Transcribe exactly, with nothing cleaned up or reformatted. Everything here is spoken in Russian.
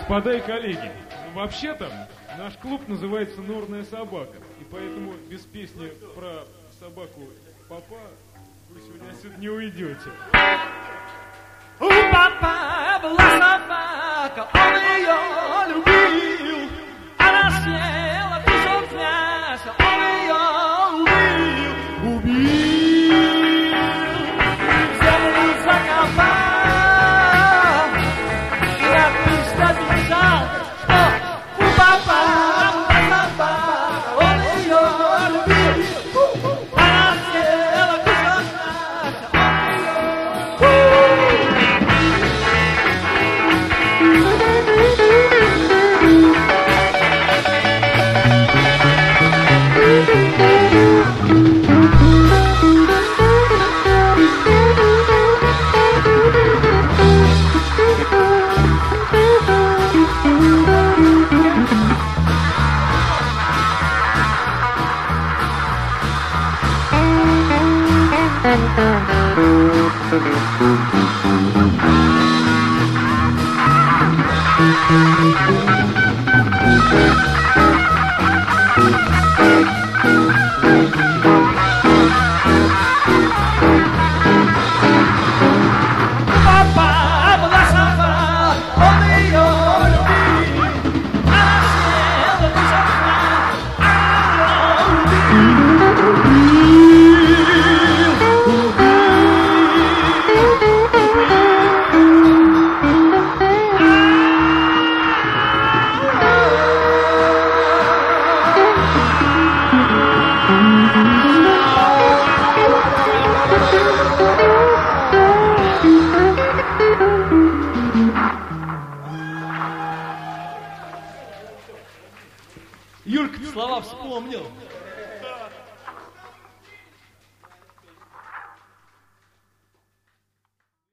Господа и коллеги, вообще-то наш клуб называется «Норная собака», и поэтому без песни про собаку Папа вы сегодня отсюда не уйдете. У папа была собака, он ее любил. Она съела кусок мяса, он ее убил. Убил, в землю закопал. Я быстро бежал, что у папа была собака, он ее любил. Она съела кусок мяса, он ее убил. Юрка слова вспомнил.